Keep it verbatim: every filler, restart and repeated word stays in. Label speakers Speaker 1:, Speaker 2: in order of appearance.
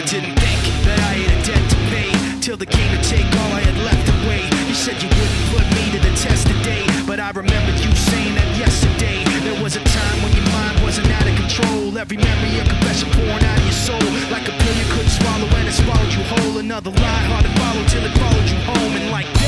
Speaker 1: Didn't think that I had a debt to pay, till they came to take all I had left away. You said you wouldn't put me to the test today, but I remembered you saying that yesterday. There was a time when your mind wasn't out of control. Every memory a confession pouring out of your soul, like a pill you couldn't swallow and it swallowed you whole. Another lie hard to follow till it followed you home. And like